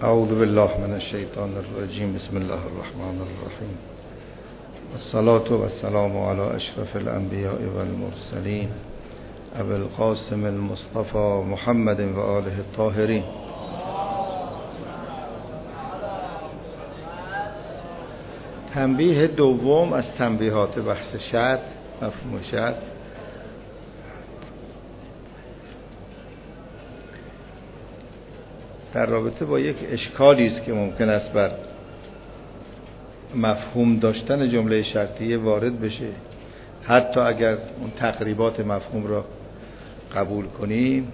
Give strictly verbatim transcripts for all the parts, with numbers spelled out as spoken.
اعوذ بالله من الشیطان الرجیم. بسم الله الرحمن الرحیم. الصلاة والسلام علی اشرف الانبیاء والمرسلین ابی القاسم المصطفى محمد و آله الطاهرین. تنبیه دوم از تنبیهات بحث شرط، مفهوم شرط. در رابطه با یک اشکالی است که ممکن است بر مفهوم داشتن جمله شرطیه وارد بشه، حتی اگر اون تقریبات مفهوم را قبول کنیم.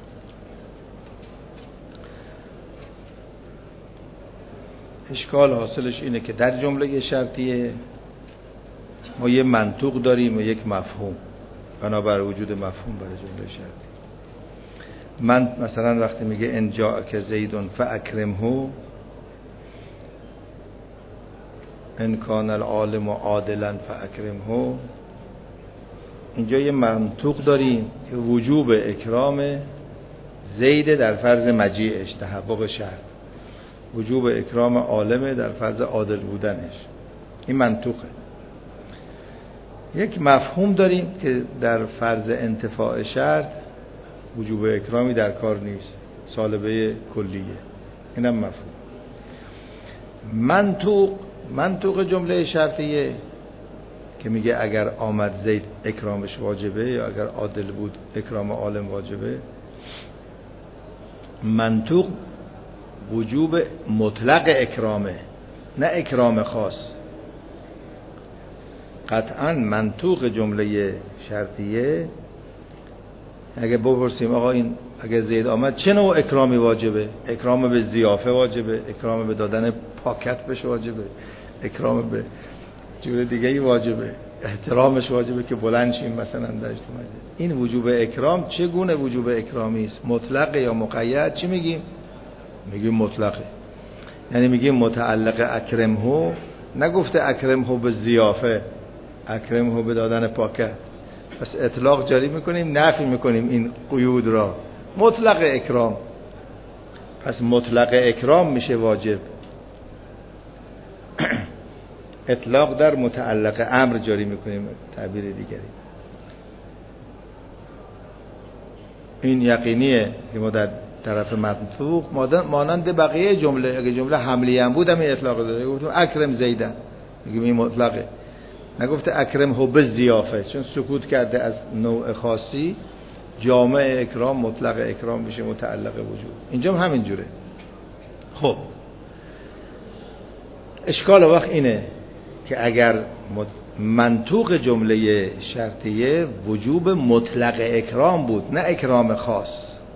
اشکال حاصلش اینه که در جمله شرطیه ما یه منطوق داریم و یک مفهوم، بنابر وجود مفهوم برای جمله شرطیه. من مثلا وقتی میگه ان جاءک زید فاکرمه، ان کان العالم عادلا فاکرمه، اینجا یه منطوق داریم که وجوب اکرام زید در فرض مجیئش، تحقق شرط، وجوب اکرام عالم در فرض عادل بودنش. این منطوقه. یک مفهوم داریم که در فرض انتفاع شرط وجوب اکرامی در کار نیست، سالبه کلیه. اینم مفهوم. منطوق منطوق جمله شرطیه که میگه اگر آمد زید اکرامش واجبه، یا اگر عادل بود اکرام عالم واجبه. منطوق وجوب مطلق اکرامه، نه اکرام خاص. قطعا منطوق جمله شرطیه اگه بپرسیم آقا این اگه زید آمد چه نوع اکرامی واجبه؟ اکرام به ضیافه واجبه، اکرام به دادن پاکت بهش واجبه، اکرام به جور دیگه ای واجبه، احترامش واجبه که بلند شیم مثلا در اجتماع. این وجوب اکرام چگونه وجوب اکرامی است؟ مطلق یا مقید؟ چی میگیم؟ میگیم مطلقه. یعنی میگیم متعلق اکرمه، نگفته اکرمه به ضیافه، اکرمه به دادن پاکت. پس اطلاق جاری میکنیم، نفی میکنیم این قیود را. مطلق اکرام، پس مطلق اکرام میشه واجب. اطلاق در متعلق امر جاری میکنیم، تعبیر دیگری. این یقینیه که ما در طرف منطوق مانند بقیه جمله، اگه جمله حملیه هم بود هم این اطلاق داره. گفتم اکرم زیدن، میگیم این مطلقه. نگفته اکرم هو به ضیافه، چون سکوت کرده از نوع خاصی. جامع اکرام مطلق اکرام میشه متعلق وجود. اینجا هم همین جوره. خب اشکال وقت اینه که اگر منطوق جمله شرطیه وجوب مطلق اکرام بود، نه اکرام خاص،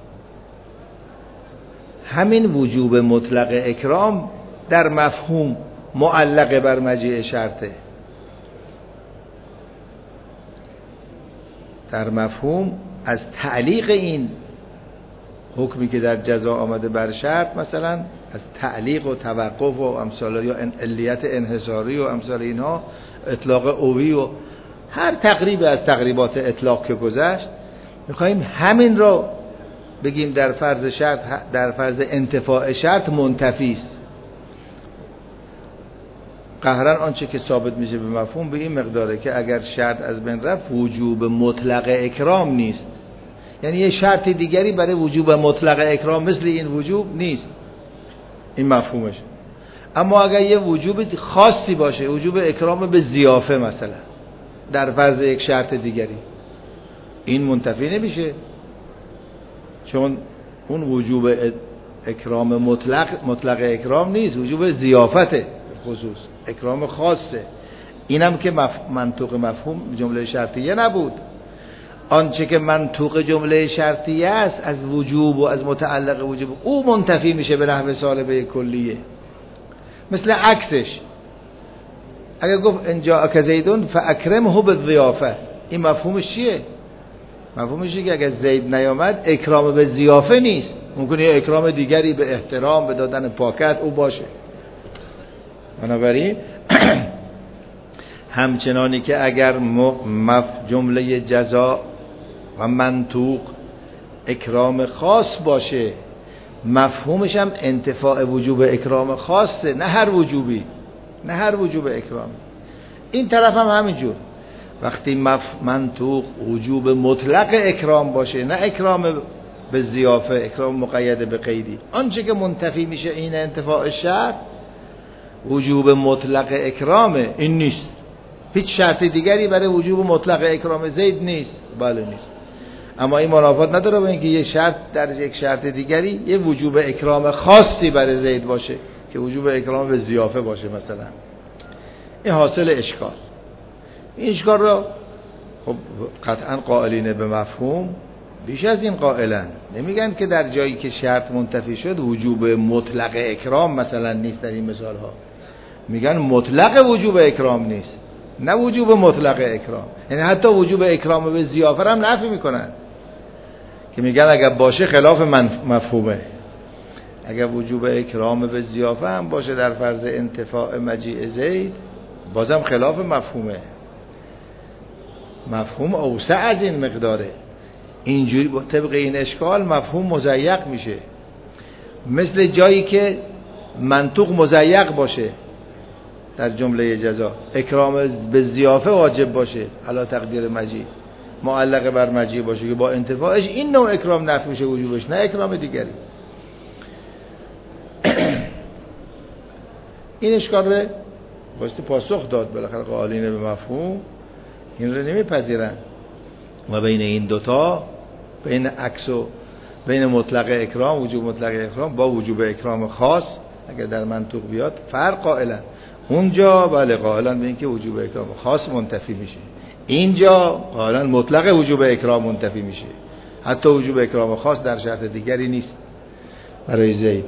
همین وجوب مطلق اکرام در مفهوم معلق بر مجیء شرطه. در مفهوم از تعلیق این حکمی که در جزا آمده بر شرط، مثلا از تعلیق و توقف و امثال، یا علیت انحصاری و امثال اینها، اطلاق اوی و هر تقریب از تقریبات اطلاق که گذشت، میخواییم همین رو بگیم در فرض شرط، در فرض انتفاع شرط منتفی است. قهرن آنچه که ثابت میشه به مفهوم به این مقداره که اگر شرط از بین رفت وجوب مطلق اکرام نیست. یعنی یه شرط دیگری برای وجوب مطلق اکرام مثل این وجوب نیست. این مفهومش. اما اگر یه وجوب خاصی باشه، وجوب اکرام به ضیافه مثلا در فرض یک شرط دیگری، این منتفی نمیشه، چون اون وجوب اکرام مطلق مطلق اکرام نیست، وجوب ضیافته خصوص، اکرام خاصه. اینم که مف... منطوق مفهوم جمله شرطیه نبود. آنچه که منطوق جمله شرطیه است از وجوب و از متعلق وجوب، او منتفی میشه به نحو سالبه کلیه. مثل عکسش، اگر گفت ان جاءک زیدون فاکرمه بالضیافه، این مفهومش چیه؟ مفهومش اینه که اگر زید نیامد اکرام به ضیافه نیست، ممکنه یه اکرام دیگری به احترام، به دادن پاکت او باشه. بنابراین همچنانی که اگر مف جمله جزا و منطوق اکرام خاص باشه مفهومش هم انتفاع وجوب اکرام خاصه، نه هر وجوبی، نه هر وجوب اکرام. این طرف هم همینجور، وقتی مف... منطوق وجوب مطلق اکرام باشه، نه اکرام به ضیافه، اکرام مقید به قیدی، آنچه که منتفی میشه این انتفاع شرط وجوب مطلق اکرامه، این نیست. هیچ شرط دیگری برای وجوب مطلق اکرام زید نیست. بله نیست. اما این منافات نداره با اینکه یه شرط در یک شرط دیگری یه وجوب اکرام خاصی برای زید باشه که وجوب اکرام به ضیافه باشه مثلا. این حاصل اشکال. این اشکال را خب قطعا قائلین به مفهوم بیش از این قائلن. نمیگن که در جایی که شرط منتفی شد وجوب مطلق اکرام مثلا نیست در این مثال ها. میگن مطلق وجوب اکرام نیست، نه وجوب مطلق اکرام. یعنی حتی وجوب اکرام به ضیافه هم نفی میکنن که میگن اگر باشه خلاف مفهومه. اگر وجوب اکرام به ضیافه هم باشه در فرض انتفاع مجیء زید بازم خلاف مفهومه. مفهوم اوسع از این مقداره. اینجوری با طبق این اشکال مفهوم مضیق میشه، مثل جایی که منطوق مضیق باشه در جمله جزا، اکرام به ضیافه واجب باشه علی تقدیر مجیء، معلق بر مجیء باشه که با انتفاعش این نوع اکرام نفی میشه وجوبش، نه اکرام دیگری. این اشکال رو واسه پاسخ داد بالاخره قائلین به مفهوم این رو نمیپذیرن و بین این دوتا، بین عکس و بین مطلق اکرام، وجوب مطلق اکرام با وجوب اکرام خاص اگر در منطوق بیاد فرق قائلن. اونجا بله قائلن به اینکه وجوب اکرام خاص منتفی میشه، اینجا قائلن مطلق وجوب اکرام منتفی میشه، حتی وجوب اکرام خاص در شرط دیگری نیست برای زید.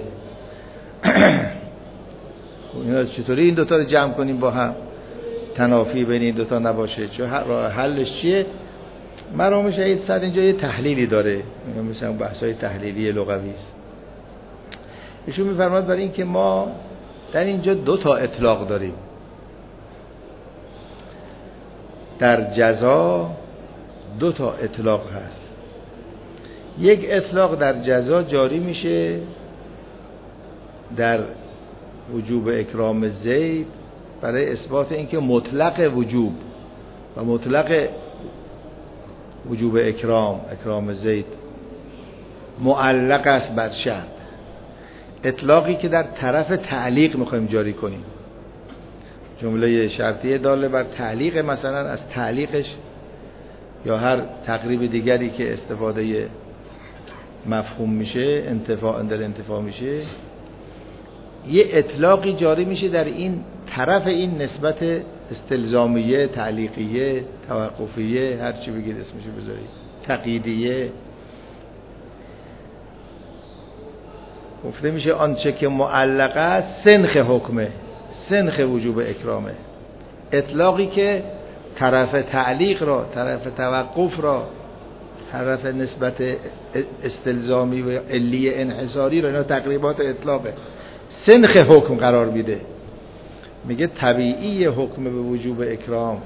چطوری این دوتا رو جمع کنیم با هم، تنافی بین این دوتا نباشه؟ چون راه حلش چیه؟ مرحوم شهید صدر اینجا یه تحلیلی داره، مثلا بحث‌های تحلیلی لغوی است. ایشون می‌فرماد برای این که ما در اینجا دو تا اطلاق داریم. در جزا دو تا اطلاق هست. یک اطلاق در جزا جاری میشه در وجوب اکرام زید برای اثبات اینکه مطلق وجوب و مطلق وجوب اکرام اکرام زید معلق است بر شرط. اطلاقی که در طرف تعلیق میخوایم جاری کنیم، جمله شرطیه داله بر تعلیق، مثلا از تعلیقش یا هر تقریب دیگری که استفاده مفهوم میشه، انتفاع اندر انتفاع میشه، یه اطلاقی جاری میشه در این طرف این نسبت استلزامیه، تعلیقیه، توقفیه، هر چی بگید اسمشو بذارید، تقییدیه. گفته میشه آنچه که معلقه است سنخ حکمه، سنخ وجوب اکرامه. اطلاقی که طرف تعلیق را، طرف توقف را، طرف نسبت استلزامی و علی انحصاری را، اینا تقریبات اطلاقه، سنخ حکم قرار میده. میگه طبیعی حکم به وجوب اکرام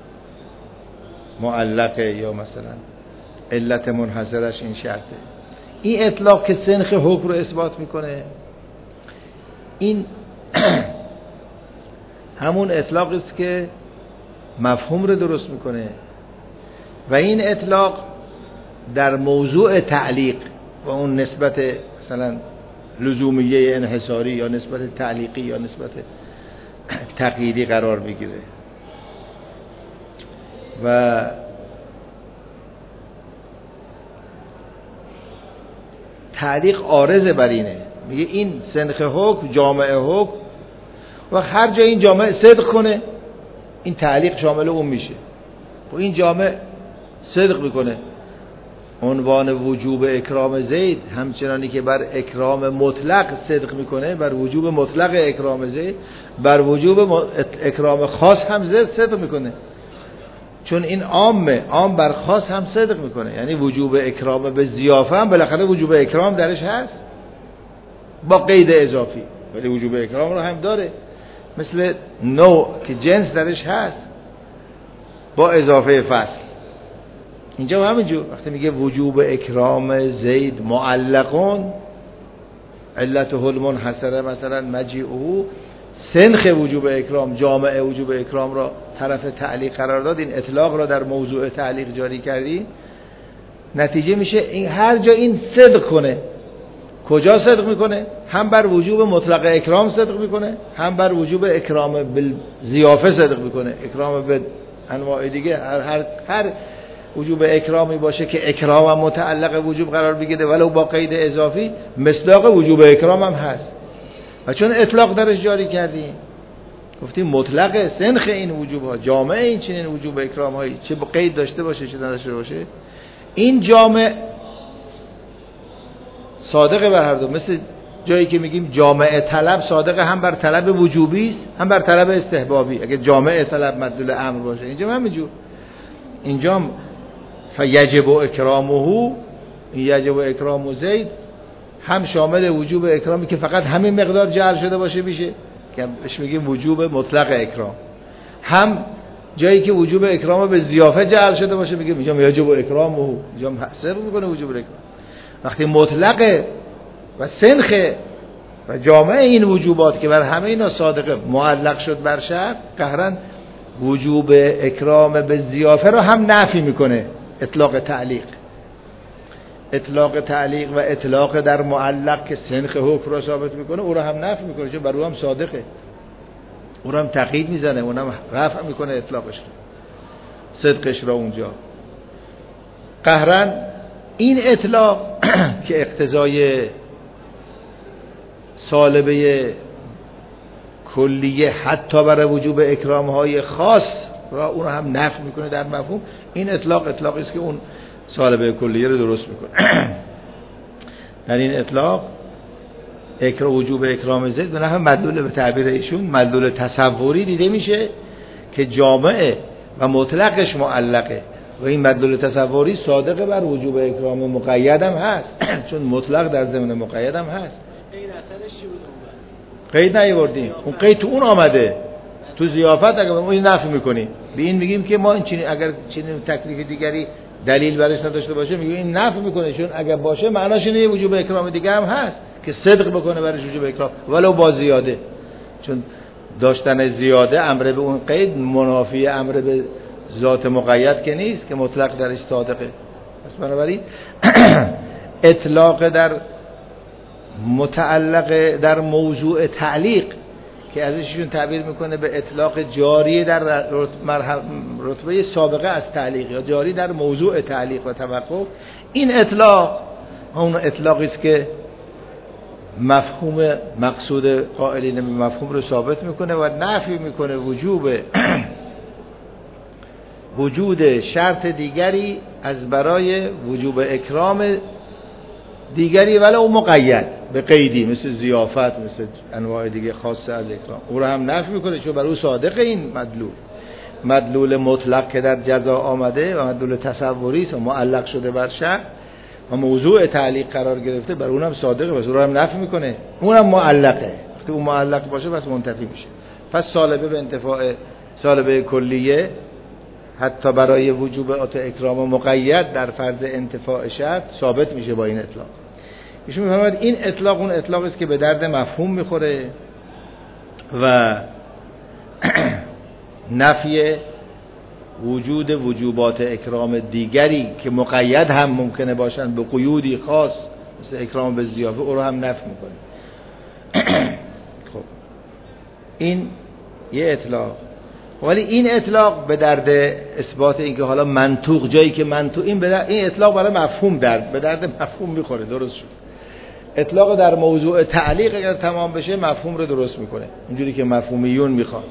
معلقه یا مثلا علت منحصرش این شرطه. این اطلاق که سنخ حکم رو اثبات میکنه، این همون اطلاقی است که مفهوم رو درست میکنه و این اطلاق در موضوع تعلیق و اون نسبت مثلا لزومیه انحصاری یا نسبت تعلیقی یا نسبت تقییدی قرار میگیره و تعلیق عارض بر اینه. میگه این سنخ حکم، جامعه حکم، و هر جا این جامعه صدق کنه این تعلیق شامل اون میشه و این جامعه صدق میکنه. عنوان وجوب اکرام زید همچنانی که بر اکرام مطلق صدق میکنه، بر وجوب مطلق اکرام زید، بر وجوب اکرام خاص هم زید صدق میکنه، چون این عامه، عام بر خاص هم صدق میکنه. یعنی وجوب اکرام به ضیافه هم بالاخره وجوب اکرام درش هست با قید اضافی، ولی وجوب اکرام رو هم داره، مثل نوع که جنس درش هست با اضافه فصل. اینجا همینجور وقتی میگه وجوب اکرام زید معلقون، علته المنحصره مثلا مجیعه، سنخ وجوب اکرام، جامع وجوب اکرام را طرف تعلیق قرار داد، این اطلاق را در موضوع تعلیق جاری کردی، نتیجه میشه این هر جا این صدق کنه. کجا صدق میکنه؟ هم بر وجوب مطلق اکرام صدق میکنه، هم بر وجوب اکرام بالضیافه صدق میکنه. اکرام به انواع دیگه، هر هر هر وجوب اکرامی باشه که اکرام هم متعلق وجوب قرار بگیره ولو با قید اضافی، مصداق وجوب اکرام هم هست. و چون اطلاق درش جاری کردیم، گفتیم مطلق سنخ این وجوب ها، جامع این چنین وجوب اکرام هایی، چه با قید داشته باشه چه نداشته باشه، این جامع صادق بر هر دو. مثل جایی که میگیم جامع طلب صادق هم بر طلب وجوبی است هم بر طلب استحبابی. اگه جامع طلب مدلول امر باشه، اینجا همینجور، اینجا فیجب اکرامه، یجب اکرام زید هم شامل وجوب اکرامی که فقط همین مقدار جعل شده باشه میشه که بهش میگیم وجوب مطلق اکرام، هم جایی که وجوب اکرام به ضیافه جعل شده باشه میگیم اینجا یجب اکرامه، اینجا حسر میکنه وجوب اکرام. وقتی مطلق و سنخ و جامع این وجوبات که بر همه اینا صادقه معلق شد بر شرط، قهرن وجوب اکرام به ضیافه رو هم نفی میکنه. اطلاق تعلیق، اطلاق تعلیق و اطلاق در معلق که سنخ حکم رو ثابت میکنه، او رو هم نفی میکنه، چون بر او هم صادقه، او رو هم تقیید میزنه، اونم رفع میکنه اطلاقش رو، صدقش رو اونجا. قهرن این اطلاق که اقتضای سالبه کلیه حتی برای وجوب اکرام های خاص را اون هم نفی میکنه در مفهوم، این اطلاق اطلاقی است که اون سالبه کلیه رو درست میکنه. در این اطلاق اکرام وجوب اکرام زید به نحو مدلول، به تعبیر ایشون مدلول تصوری دیده میشه که جامعه و مطلقش معلقه و این مدلول تصوری صادق بر وجوب اکرام مقید هم هست چون مطلق در ضمن مقید هم هست. قید نیاوردیم، اون قید تو اون آمده تو ضیافت، اگر ما این نفی میکنیم به این میگیم که ما این چنین، اگر چنین تکلیف دیگری دلیل برش نداشته باشه میگیم این نفی میکنه، چون اگر باشه معناش اینه وجوب اکرام دیگه هم هست که صدق بکنه برش وجوب اکرام ولو با زیاده، چون داشتن زیاده امر به اون قید منافی امر به ذات مقید که نیست که مطلق درش صادقه. پس بنابراین اطلاق در متعلق در موضوع تعلیق که ازشون تعبیر میکنه به اطلاق جاری در رتبه سابقه از تعلیق یا جاری در موضوع تعلیق و توقف، این اطلاق اون اطلاقی است که مفهوم مقصود قائلین به مفهوم رو ثابت میکنه و نفی میکنه وجوب وجود شرط دیگری از برای وجوب اکرام دیگری ولو مقید به قیدی، مثل ضیافت، مثل انواع دیگه خاصه از اکرام، او رو هم نفی میکنه چون بر او صادق این مدلول. مدلول مطلق که در جزا آمده و مدلول تصوری است و معلق شده بر شرط و موضوع تعلیق قرار گرفته، بر اونم صادقه، پس او رو هم نفی میکنه، اونم معلقه. وقتی اون معلق باشه پس منتفی میشه. پس سالبه به انتفاع سالبه کلیه حتی برای وجوب اکرام مقید در فرض انتفاع شرط ثابت میشه با این اطلاق. ایشون میفرماید این اطلاق اون اطلاقی است که به درد مفهوم میخوره و نفی وجود وجوبات اکرام دیگری که مقید هم ممکنه باشن به قیودی خاص مثل اکرام به ضیافه، او رو هم نفی میکنه. خب این یه اطلاق، ولی این اطلاق به درد اثبات اینکه حالا منطوق جایی که منطوق این به این اطلاق برای مفهوم درد به درد مفهوم میخوره. درست شد. اطلاق در موضوع تعلیق اگر تمام بشه مفهوم رو درست میکنه اینجوری که مفهومیون میخوان،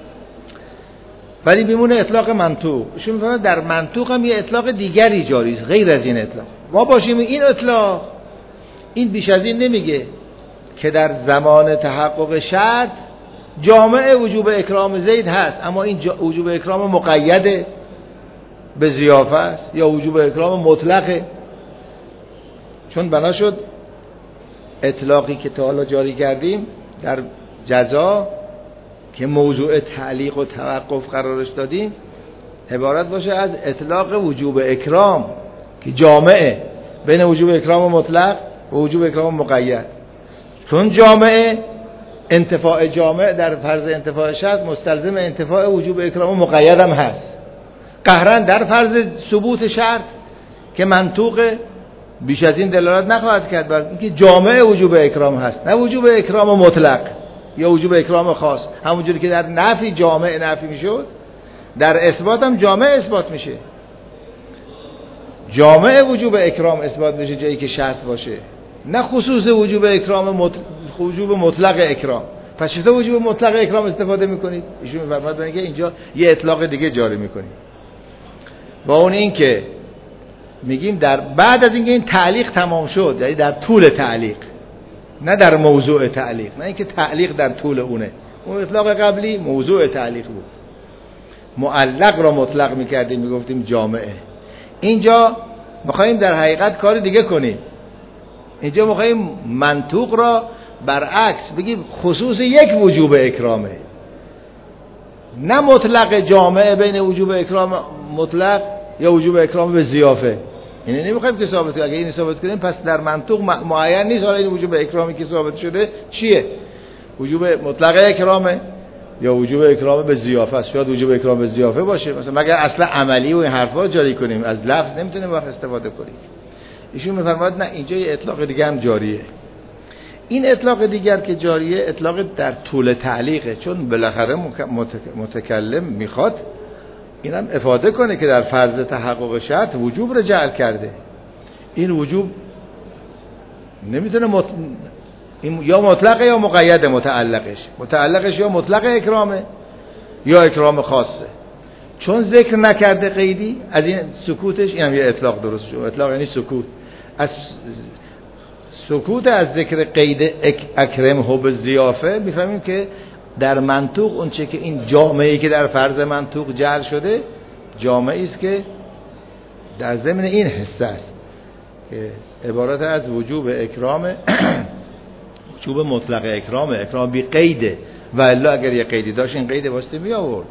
ولی میمونه اطلاق منطوق. ایشون میگه در منطوق هم یه اطلاق دیگری جاری است غیر از این اطلاق. ما باشیم این اطلاق این بیش از این نمیگه که در زمان تحقق شرط جامع وجوب اکرام زید هست، اما این وجوب اکرام مقید به ضیافه است یا وجوب اکرام مطلقه، چون بنا شد اطلاقی که تا حالا جاری کردیم در جزا که موضوع تعلیق و توقف قرارش دادیم عبارت باشه از اطلاق وجوب اکرام که جامعه بین وجوب اکرام مطلق و وجوب اکرام مقید. چون جامعه انتفاع جامع در فرض انتفاع شرط مستلزم انتفاع وجوب اکرام مقید هم هست. قهرن در فرض ثبوت شرط که منطوق بیش از این دلالت نخواهد کرد بر اینکه جامع وجوب اکرام هست، نه وجوب اکرام مطلق یا وجوب اکرام خاص. همونجوری که در نفی جامع نفی میشد، در اثبات هم جامع اثبات میشه. جامع وجوب اکرام اثبات میشه جایی که شرط باشه، نه خصوص وجوب اکرام مطلق، وجوب مطلق اکرام. پس چطور وجوب مطلق اکرام استفاده میکنید؟ ایشون میفرمایند که اینجا یه اطلاق دیگه جاری میکنید، با اون این که میگیم در بعد از اینکه این تعلیق تمام شد، یعنی در طول تعلیق، نه در موضوع تعلیق، نه اینکه تعلیق در طول اونه. اون اطلاق قبلی موضوع تعلیق بود، معلق را مطلق میکردیم، میگفتیم جامعه. اینجا میخوایم در حقیقت کار دیگه کنیم. اینجا میخوایم منطوق را برعکس بگیم خصوص یک وجوب اکرامه، نه مطلق جامعه بین وجوب اکرام مطلق یا وجوب اکرام به ضیافه. اینه نمیخوایم که ثابت کنیم. اگه این ثابت کنیم پس در منطوق معین نیست حالا این وجوب اکرامی که ثابت شده چیه، وجوب مطلق اکرامه یا وجوب اکرام به ضیافه است. شاید وجوب اکرام به ضیافه باشه مثلا، مگر اصلا عملی و این حرفا جاری کنیم، از لفظ نمیتونیم وقت استفاده کنیم. ایشون میفرماید نه، اینجا یه اطلاق دیگه هم جاریه. این اطلاق دیگر که جاریه اطلاق در طول تعلیقه، چون بالاخره متکلم میخواد اینم افاده کنه که در فرض تحقق شرط وجوب رو جعل کرده. این وجوب نمیتونه مط... این یا مطلقه یا مقید. متعلقش متعلقش یا مطلق اکرامه یا اکرام خاصه. چون ذکر نکرده قیدی، از این سکوتش این هم یه اطلاق درست شد. اطلاق یعنی سکوت. از سکوت از ذکر قید اکرم حب ضیافه میفهمیم که در منطوق اونچه که این جامعه‌ای که در فرض منطوق جعل شده جامعه‌ای است که در ضمن این حصه است که عبارت از وجوب اکرام وجوب مطلق اکرام، اکرام بی قیده، و الا اگر یه قیدی داشت این قید واسطه می آورد.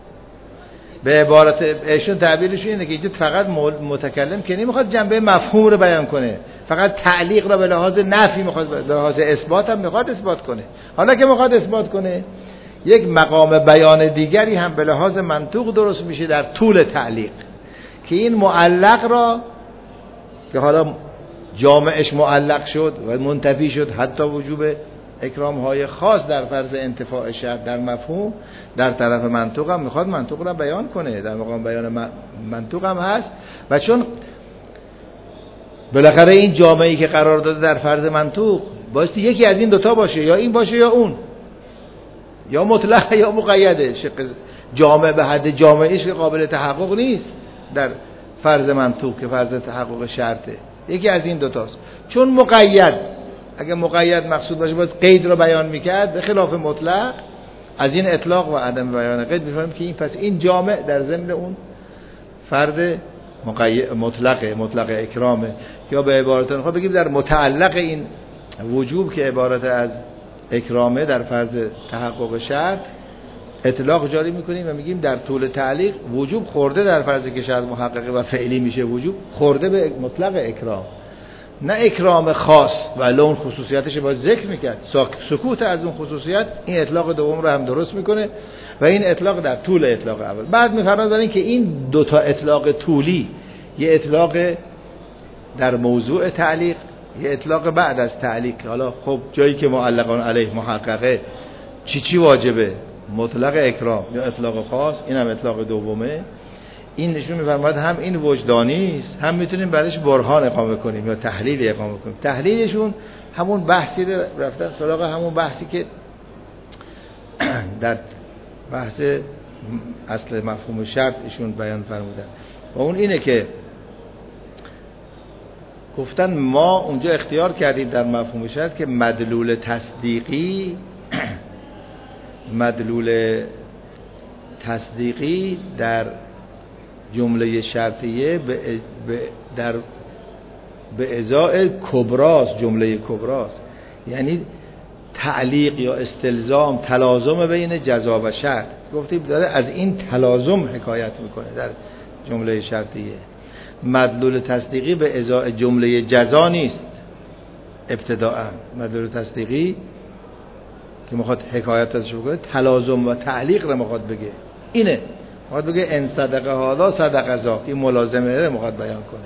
به عبارت ایشون تعبیرش اینه که اینجا فقط متکلم که نمیخواد جنبه مفهوم رو بیان کنه، فقط تعلیق را به لحاظ نفی میخواد، به لحاظ اثبات هم میخواد اثبات کنه. حالا که میخواد اثبات کنه یک مقام بیان دیگری هم به لحاظ منطوق درست میشه در طول تعلیق، که این معلق را که حالا جامعش معلق شد و منتفی شد حتی وجوب اکرام های خاص در فرض انتفاع شرط در مفهوم، در طرف منطوق هم میخواد منطوق را بیان کنه، در مقام بیان منطوق هم هست. و چون بالاخره این جامعه‌ای که قرار داده در فرض منطوق بایستی یکی از این دوتا باشه، یا این باشه یا اون، یا مطلق یا مقیده. جامعه به حد جامعهش که قابل تحقق نیست در فرض منطوق که فرض تحقق شرطه، یکی از این دوتاست. چون مقید، اگه مقید مقصود باشه باید قید رو بیان میکرد، به خلاف مطلق از این اطلاق و عدم بیان قید میفهمیم که این پس این جامع در ضمن اون فرد مطلق مطلق اکرامه، یا به عبارت آخر بگیم در متعلق این وجوب که عبارت از اکرامه در فرض تحقق شرط اطلاق جاری میکنیم و میگیم در طول تعلیق وجوب خورده در فرضی که شرط محققه و فعلی میشه وجوب خورده به مطلق اکرام، نه اکرام خاص و لون خصوصیتش باید ذکر میکرد. سکوت از اون خصوصیت این اطلاق دوم رو هم درست میکنه و این اطلاق در طول اطلاق اول. بعد میفرماید برای اینکه این دوتا اطلاق طولی، یه اطلاق در موضوع تعلیق، یه اطلاق بعد از تعلیق، حالا خب جایی که معلقان علیه محققه چی چی واجبه، مطلق اکرام یا اطلاق خاص، این هم اطلاق دومه. این نشون می‌فرماید هم این وجدانی است، هم میتونیم برایش برهان اقامه کنیم یا تحلیل اقامه کنیم. تحلیلشون همون بحثی رفتن سراغ همون بحثی که در بحث اصل مفهوم شرط ایشون بیان فرمودن، و اون اینه که گفتن ما اونجا اختیار کردیم در مفهوم شرط که مدلول تصدیقی مدلول تصدیقی در جمله شرطیه به در به ازای کبراست، جمله کبراست، یعنی تعلیق یا استلزام، تلازم بین جزا و شرط. گفتیم داره از این تلازم حکایت میکنه در جمله شرطیه. مدلول تصدیقی به ازای جمله جزا نیست، ابتداء مدلول تصدیقی که میخواد حکایت ازش بکنه تلازم و تعلیق رو میخواد بگه. اینه میخواد بگه ان صدق هذا صدق ذاک، این ملازمه رو میخواد بیان کنه.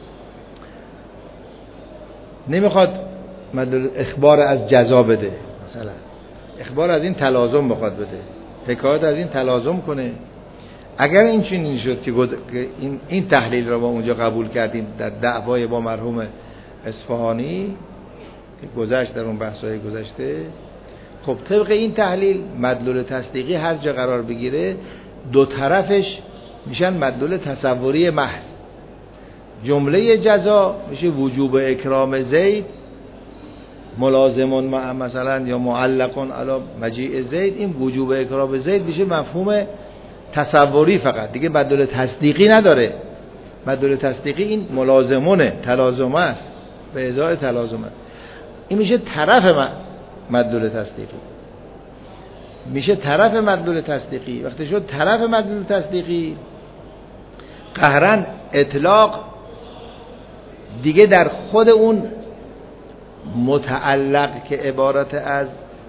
نمیخواد مدلول اخبار از جزا بده، مثلا اخبار از این تلازم میخواد بده، حکایت از این تلازم کنه. اگر این چنین شد که این این تحلیل رو ما اونجا قبول کردیم در دعوای با مرحوم اصفهانی که گذشت در اون بحث‌های گذشته، خب طبق این تحلیل مدلول تصدیقی هر جا قرار بگیره دو طرفش میشن مدلول تصوری محض. جمله جزا میشه وجوب اکرام زید ملازمون مثلا یا معلقون علی مجیء زید، این وجوب اکرام زید میشه مفهوم تصوری فقط، دیگه مدلول تصدیقی نداره. مدلول تصدیقی این ملازمونه، تلازمه است، به ازای تلازمه. این میشه طرف مدلول تصدیقی، میشه طرف مدلول تصدیقی. وقتی شد طرف مدلول تصدیقی قهرن اطلاق دیگه در خود اون متعلق که عبارت از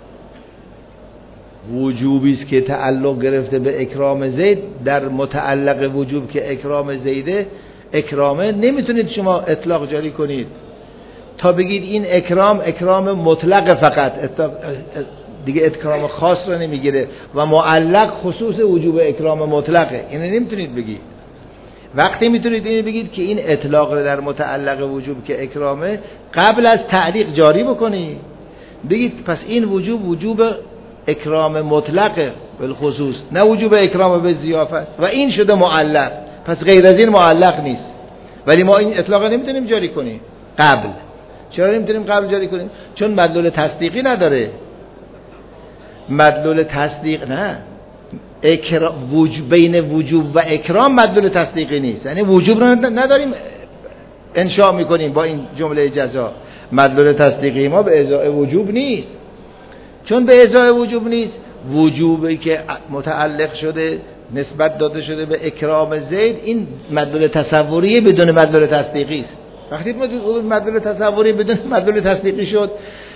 وجوبی است که تعلق گرفته به اکرام زید، در متعلق وجوب که اکرام زیده، اکرامه نمیتونید شما اطلاق جاری کنید تا بگید این اکرام اکرام مطلق فقط، دیگه اکرام خاص رو نمیگیره و معلق خصوص وجوب اکرام مطلقه. اینو نمیتونید بگید. وقتی میتونید اینو بگید که این اطلاق رو در متعلق وجوب که اکرامه قبل از تعلیق جاری بکنید، بگید پس این وجوب وجوب اکرام مطلقه بالخصوص، نه وجوب اکرام به ضیافت، و این شده معلق، پس غیر از این معلق نیست. ولی ما این اطلاق نمیتونیم جاری کنیم قبل. چرا نمیتونیم قبل جاری کنیم؟ چون مدلول تصدیقی نداره. مدلول تصدیق نه، اکرام وجوب بین وجوب و اکرام مدلول تصدیقی نیست، یعنی وجوب رو نداریم انشاء میکنیم با این جمله جزا. مدلول تصدیقی ما به ازای وجوب نیست، چون به ازای وجوب نیست، وجوبی که متعلق شده نسبت داده شده به اکرام زید، این مدلول تصوری بدون مدلول تصدیقی است. وقتی مدلول تصوری بدون مدلول تصدیقی شد،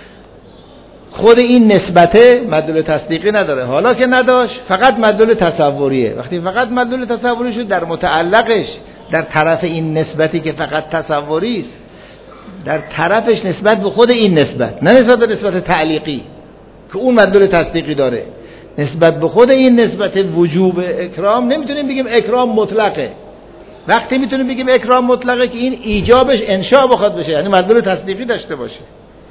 خود این نسبته مدلول تصدیقی نداره. حالا که نداشت فقط مدلول تصوریه. وقتی فقط مدلول تصوری شد، در متعلقش در طرف این نسبتی که فقط تصوری است، در طرفش نسبت به خود این نسبت، نه نسبت به نسبت تعلیقی که اون مدلول تصدیقی داره، نسبت به خود این نسبت وجوب اکرام نمیتونیم بگیم اکرام مطلقه. وقتی میتونیم بگیم اکرام مطلقه که این ایجابش انشاء بخواد بشه، یعنی مدلول تصدیقی داشته باشه.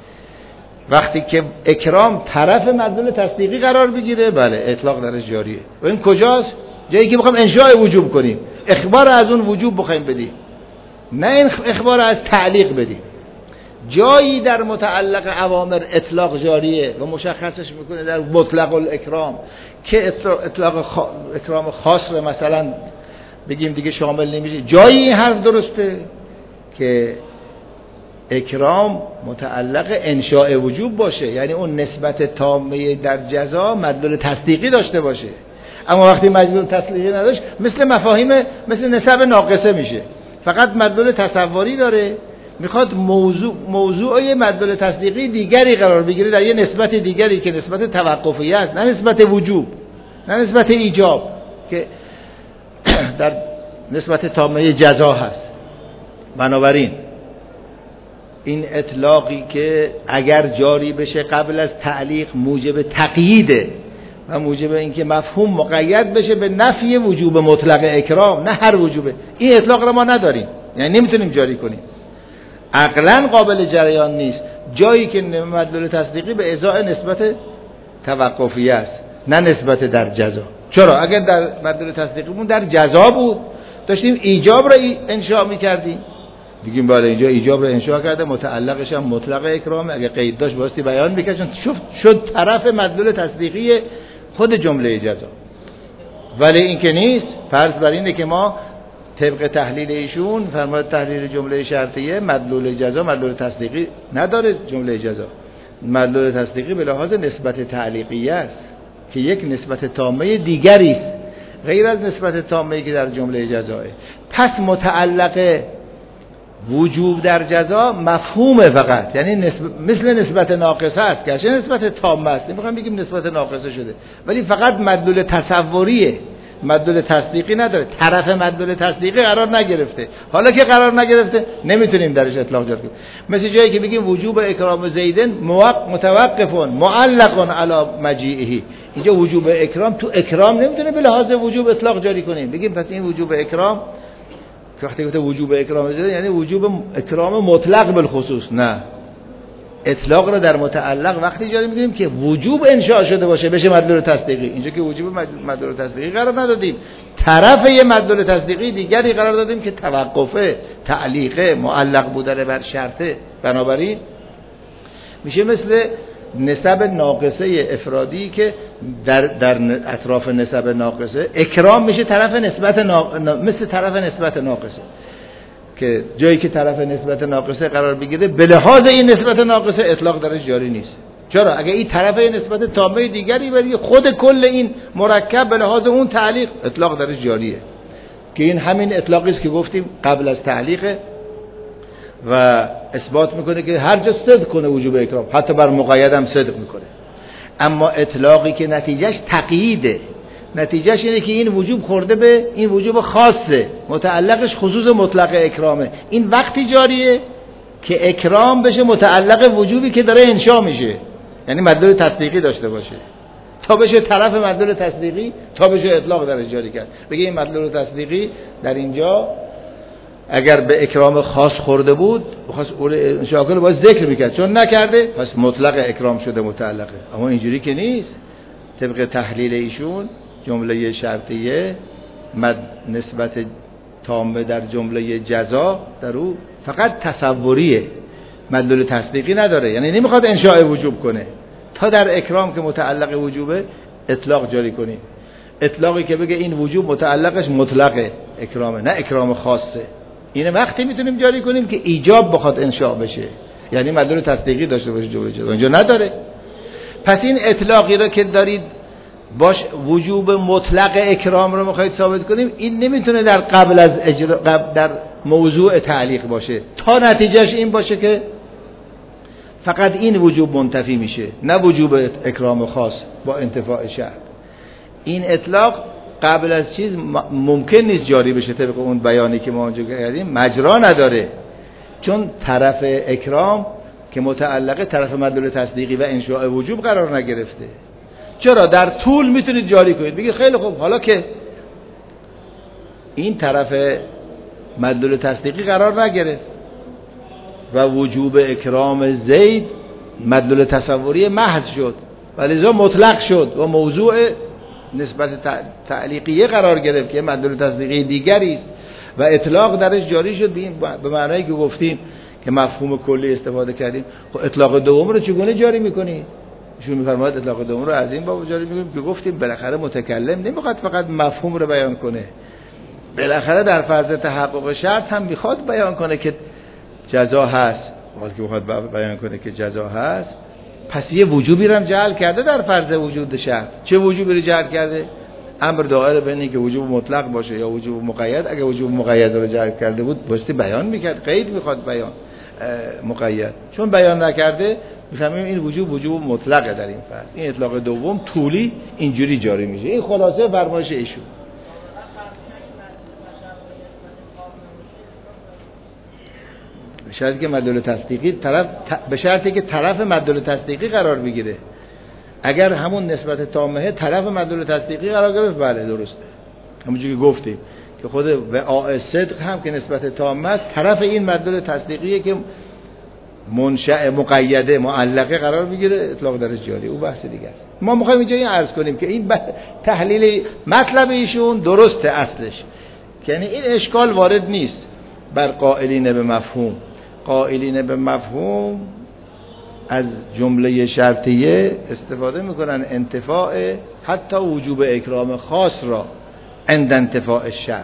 وقتی که اکرام طرف مدلول تصدیقی قرار بگیره، بله اطلاق درش جاریه. و این کجاست؟ جایی که بخوایم انشاء وجوب کنیم، اخبار از اون وجوب بخوایم بدیم، نه این اخبار از تعلیق بدیم. جایی در متعلق اوامر اطلاق جاریه و مشخصش میکنه در مطلق الاکرام که اطلاق خا... اکرام خاص رو مثلا بگیم دیگه شامل نمیشه. جایی این حرف درسته که اکرام متعلق انشاء وجوب باشه، یعنی اون نسبت تامه در جزا مدلول تصدیقی داشته باشه. اما وقتی مدلول تصدیقی نداشت، مثل مفاهیم مثل نسب ناقصه میشه، فقط مدلول تصوری داره، میخواد موضوع موضوع مدلول تصدیقی دیگری قرار بگیره در یه نسبت دیگری که نسبت توقفی است، نه نسبت وجوب، نه نسبت ایجاب که در نسبت تامه جزا هست. بنابراین این اطلاقی که اگر جاری بشه قبل از تعلیق موجب تقییده و موجب اینکه مفهوم مقید بشه به نفی وجوب مطلق اکرام، نه هر وجوبه، این اطلاق رو ما نداریم، یعنی نمیتونیم جاری کنیم، عقلا قابل جریان نیست. جایی که مدلول تصدیقی به ازای نسبت توقفی است، نه نسبت در جزا. چرا؟ اگر در مدلول تصدیقیمون در جزا بود، داشتیم ایجاب رو انشاء میکردیم، بگیم بله اینجا ایجاب رو انشاء کرده، متعلقش هم مطلق اکرامه، اگه قید داشت باستی بیان میکشن، شد شد طرف مدلول تصدیقی خود جمله جزا. ولی این که نیست. فرض بر اینه که ما طبق تحلیل ایشون فرمود تحلیل جمله شرطیه مدلول جزا مدلول تصدیقی نداره. جمله جزا مدلول تصدیقی به لحاظ نسبت تعلیقی است که یک نسبت تامه دیگری است غیر از نسبت تامه‌ای که در جمله جزاه. پس متعلق وجوب در جزا مفهومه فقط، یعنی نسب... مثل نسبت ناقصه است، گرچه نسبت تامه است، نمیخوام بگیم نسبت ناقصه شده، ولی فقط مدلول تصوریه، مدلول تصدیقی نداره، طرف مدلول تصدیقی قرار نگرفته. حالا که قرار نگرفته نمیتونیم درش اطلاق جاری کنیم. مثل جایی که بگیم وجوب اکرام زیدن متوقف معلق علی مجیئه، اینجا وجوب اکرام تو اکرام نمیتونه به لحاظ وجوب اطلاق جاری کنیم، بگیم پس این وجوب اکرام وقتی گفته وجوب اکرام زیدن یعنی وجوب اکرام مطلق بالخصوص، نه، اطلاق رو در متعلق وقتی جاری می‌کنیم که وجوب انشاء شده باشه بشه مدلول تصدیقی. اینجا که وجوب مدلول تصدیقی قرار ندادیم، طرف یه مدلول تصدیقی دیگری قرار دادیم که توقفه، تعلیقه، معلق بودن بر شرطه. بنابراین میشه مثل نسب ناقصه افرادی که در در اطراف نسب ناقصه اکرام میشه طرف نسبت نا... مثل طرف نسبت ناقصه، که جایی که طرف نسبت ناقصه قرار بگیره به لحاظ این نسبت ناقصه اطلاق درش جاری نیست. چرا؟ اگه این طرف نسبت تامه دیگری بری خود کل این مرکب به لحاظ اون تعلیق اطلاق درش جاریه، که این همین اطلاقی است که گفتیم قبل از تعلیق و اثبات میکنه که هر جا صدق کنه وجوب اکرام، حتی بر مقید هم صدق میکنه. اما اطلاقی که نتیجهش تقییده، نتیجهش اینه که این وجوب خورده به این وجوب خاصه، متعلقش خصوص مطلق اکرامه، این وقتی جاریه که اکرام بشه متعلق وجوبی که داره انشاء میشه، یعنی مدلول تصدیقی داشته باشه تا بشه طرف مدلول تصدیقی، تا بشه اطلاق درش جاری کرد. بگه این مدلول تصدیقی در اینجا اگر به اکرام خاص خورده بود خاص اول انشاء کنه باید ذکر میکرد، چون نکرده پس مطلق اکرام شده متعلقه. اما اینجوری که نیست، طبق تحلیل ایشون جمله شرطیه مد نسبت تامه در جمله جزا در او فقط تصوریه، مدلول تصدیقی نداره، یعنی نمیخواد انشاء وجوب کنه تا در اکرام که متعلق وجوبه اطلاق جاری کنیم. اطلاقی که بگه این وجوب متعلقش مطلق اکرامه نه اکرام خاصه، اینه وقتی میتونیم جاری کنیم که ایجاب بخواد انشاء بشه، یعنی مدلول تصدیقی داشته باشه جمله جزا، اینجا نداره. پس این اطلاقی رو که دارید باش وجوب مطلق اکرام رو میخواید ثابت کنیم، این نمیتونه در قبل از اجرا قبل در موضوع تعلیق باشه تا نتیجهش این باشه که فقط این وجوب منتفی میشه، نه وجوب اکرام خاص با انتفاع شرط. این اطلاق قبل از چیز ممکن نیست جاری بشه طبق اون بیانی که ما اونجا کردیم، مجرا نداره، چون طرف اکرام که متعلقه طرف مدلول تصدیقی و انشاء وجوب قرار نگرفته. چرا؟ در طول میتونید جاری کنید، بگید خیلی خوب حالا که این طرف مدلول تصدیقی قرار نگرفت و وجوب اکرام زید مدلول تصوری محض شد و لذا مطلق شد و موضوع نسبت تعلیقیه قرار گرفت که مدلول تصدیقی دیگری است و اطلاق درش جاری شد، به معنی که گفتیم که مفهوم کلی استفاده کردیم. خب اطلاق دوم رو چگونه جاری میکنی؟ ایشون میفرماید اطلاق دوم رو از این باب جاری میکنیم که گفتیم بالاخره متکلم نمیخواد فقط مفهوم رو بیان کنه، بالاخره در فرض تحقق شرط هم میخواد بیان کنه که جزا هست. وقتی که میخواد بیان کنه که جزا هست، پس یه وجوبی رو هم جعل کرده در فرض وجود شرط. چه وجوبی رو جعل کرده؟ امر دائر بین اینکه وجوب مطلق باشه یا وجوب مقید. اگه وجوب مقید رو جعل کرده بود باستی بیان میکرد، قید میخواد بیان مقید، چون بیان نکرده میفهمیم این وجوب وجوب مطلقه در این فرض. این اطلاق دوم طولی اینجوری جاری میشه. این خلاصه فرمایش ایشون. به شرطی که مدلول تصدیقی طرف به شرطی که طرف مدلول تصدیقی قرار بگیره. اگر همون نسبت تامه طرف مدلول تصدیقی قرار گرفت بله درسته، همونجوری که گفتیم که خود وعاء صدق هم که نسبت تامه است طرف این مدلول تصدیقیه که منشأ مقیده معلقه قرار بگیره، اطلاق درش جاری، او بحث دیگه است. ما میخوایم اینجا این عرض کنیم که این تحلیل مطلب ایشون درسته اصلش، یعنی این اشکال وارد نیست بر قائلین به مفهوم. قائلین به مفهوم از جمله شرطیه استفاده میکنن انتفاع حتی وجوب اکرام خاص را عند انتفاع شرط،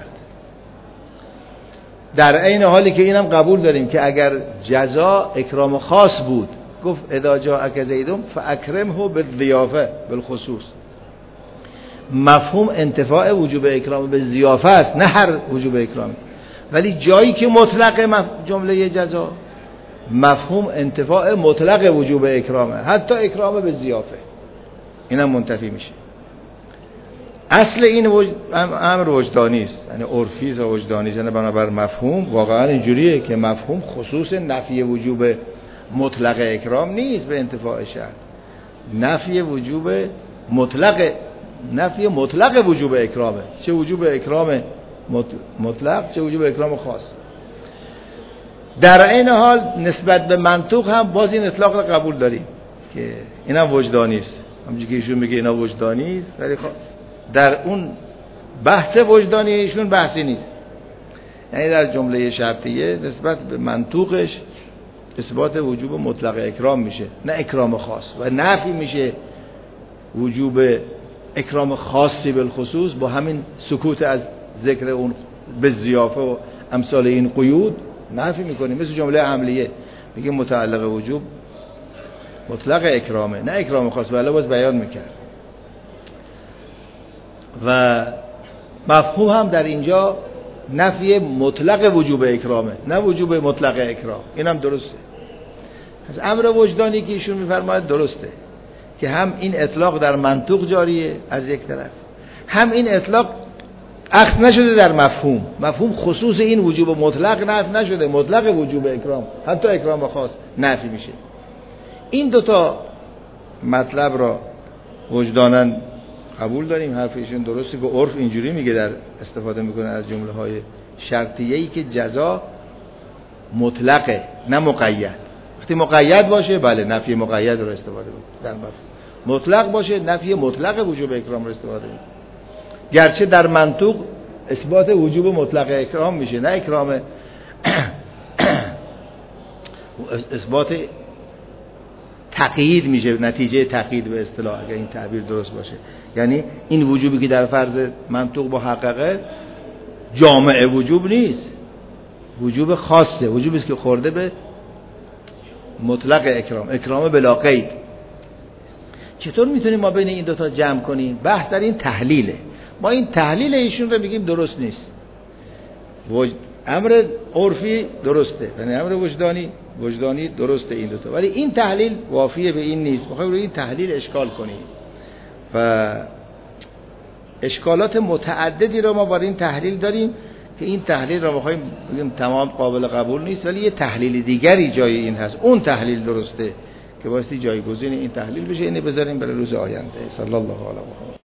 در عین حالی که اینم قبول داریم که اگر جزا اکرام خاص بود، گفت اذا جاءک زیدون فاکرمه بالضیافه بالخصوص، مفهوم انتفاع وجوب اکرام به ضیافه است نه هر وجوب اکرامی. ولی جایی که مطلق جمله جزا مفهوم انتفاع مطلق وجوب اکرامه، حتی اکرام به ضیافه، اینم منتفی میشه. اصل این وج... امر وجدانی است، یعنی عرفی و وجدانی است، یعنی بنابر مفهوم واقعا اینجوریه که مفهوم خصوص نفی وجوب مطلق اکرام نیست به انتفاع شرط، نفی وجوب مطلق نفی مطلق وجوب اکرامه، چه وجوب اکرام مطلق چه وجوب اکرام خاص. در این حال نسبت به منطوق هم باز این اطلاق رو قبول داریم که اینا وجدانی است، همونجوری که ایشون میگه اینا وجدانی است، ولی در اون بحث وجدانی ایشون بحثی نیست. یعنی در جمله شرطیه نسبت به منطوقش اثبات وجوب مطلق اکرام میشه، نه اکرام خاص، و نفی میشه وجوب اکرام خاصی بالخصوص با همین سکوت از ذکر اون به ضیافه و امثال این قیود نفی میکنیم. مثل جمله عملیه میگیم متعلق وجوب مطلق اکرامه، نه اکرام خاص، ولی باز بیان میکرد. و مفهوم هم در اینجا نفی مطلق وجوب اکرامه، نه وجوب مطلق اکرام. اینم درسته. از امر وجدانی که ایشون میفرماید درسته که هم این اطلاق در منطوق جاریه از یک طرف، هم این اطلاق اخذ نشده در مفهوم. مفهوم خصوص این وجوب مطلق نفی نشده، مطلق وجوب اکرام حتی اکرام خاص نفی میشه. این دوتا مطلب را وجداناً قبول داریم، حرف ایشون درسته که عرف اینجوری میگه، در استفاده میکنه از جمله های شرطیه‌ای که جزا مطلقه نه مقید. وقتی مقید باشه بله نفی مقید رو استفاده میکنه، در مفهوم مطلق باشه نفی مطلق وجوب اکرام رو استفاده میکنه. گرچه در منطوق اثبات وجوب مطلق اکرام میشه، نه اکرام اثبات تقیید میشه، نتیجه تقیید به اصطلاح، اگر این تعبیر درست باشه. یعنی این وجوبی که در فرض منطوق محققه جامع وجوب نیست، وجوب خاصه، وجوبی است که خورده به مطلق اکرام، اکرام بلا قید. چطور میتونیم ما بین این دوتا جمع کنیم؟ بحث در این تحلیله. ما این تحلیل ایشون رو میگیم درست نیست. وج... امر عرفی درسته، یعنی امر وجدانی وجدانی درسته این دوتا، ولی این تحلیل وافیه به این نیست. میخوایم روی این تحلیل اشکال کنیم و اشکالات متعددی رو ما برای این تحلیل داریم که این تحلیل رو میخوایم بگیم تمام قابل قبول نیست، ولی یه تحلیل دیگری جای این هست، اون تحلیل درسته که واسه جایگزین این تحلیل بشه. اینو بذاریم برای روز آینده. صلی الله علیه و